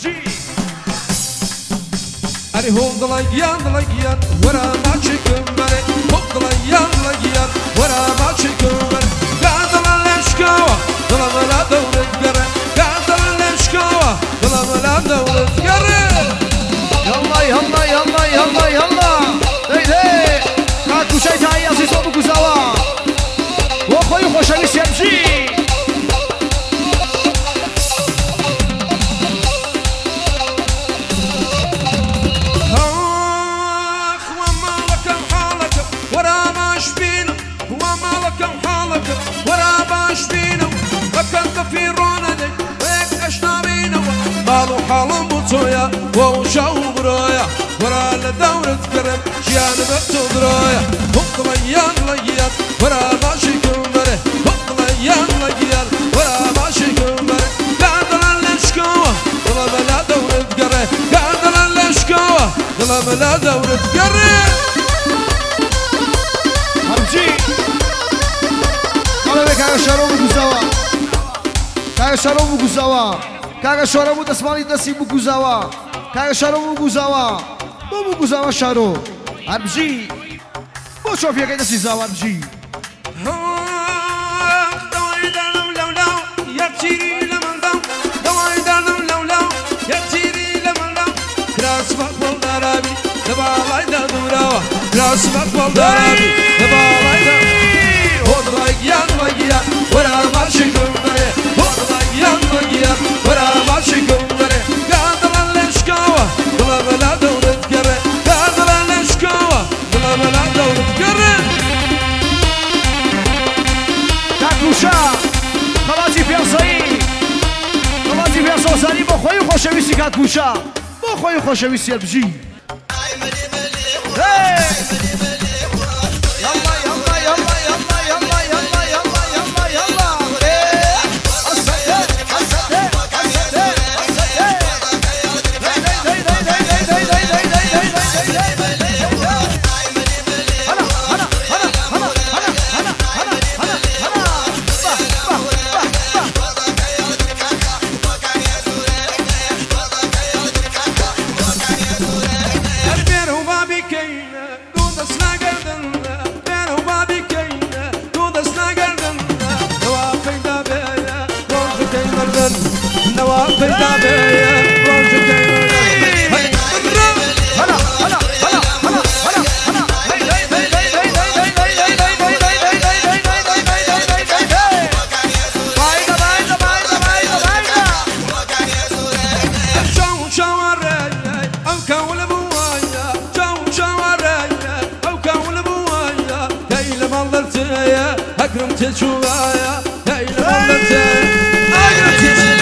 هربجي أري هم ضليان ورا ما تشكم بري هم ضليان ورا ما تشكم بري قادر الاشكاوة ظلم لا دولة قري قادر الاشكاوة ظلم لا دولة قري يلا يلا يلا يلا يلا هي كاكو شي تاعي عزيز ابو كوزاوا وخوي خوشويس يمشي مالو حالم بطويا ووشاو برايا ورا لدورة كرم جيان بكتو درايا هم ضليان ورا ماشي كمبري هم ضليان ورا ماشي كمبري قادر الاشكاوة ظلم لا دورة قري قادر الاشكاوة ظلم لا دورة قري همجي قال بك يا شروب بوزاوا يا شروب بوزاوا كاغا شارو بو دسمانی دستی بو گوزاوا كاغا شارو بو گوزاوا بو گوزاوا شارو هربجي بو شوف يا كده سيزاوا هربجي كراس فقبل دارابي دبالاي دا دوراوا كراس فقبل دارابي دبالاي دا هودراي يان ورا ماشي كمبري هودراي يان ورا ماشي كمبري قادر الاشكاوة ظلم لا دولة قري قادر الاشكاوة ظلم لا دولة قري كاكوشا خلاصي في صعيد خلاصي في صوصاني بو خوي خوشويسي كاكوشا بو خوي خوشويسي هربجي أكرم تشوايا هاي لمالتي أكرم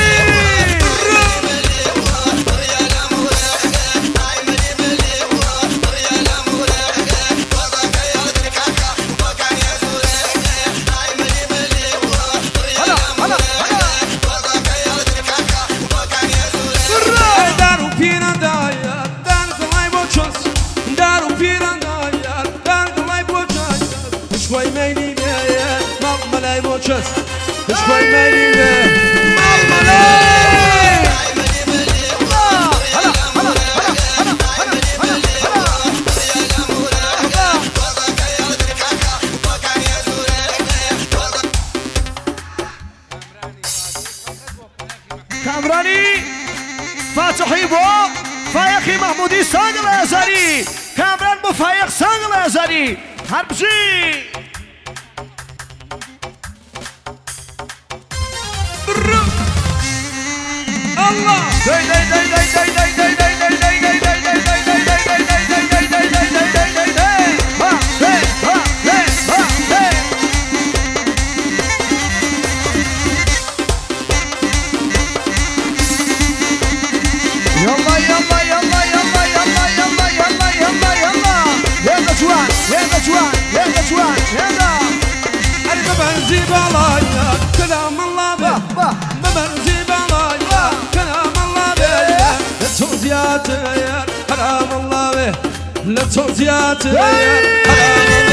شوي مالي كامراني فاتحي بو فايقي محمودي سانغل ازاري كامران بو فايق سانغل ازاري هربجي الله كلام الله به مبرزي بلايا كلام الله به لتوزيات حرام الله به لتوزيات حرام الله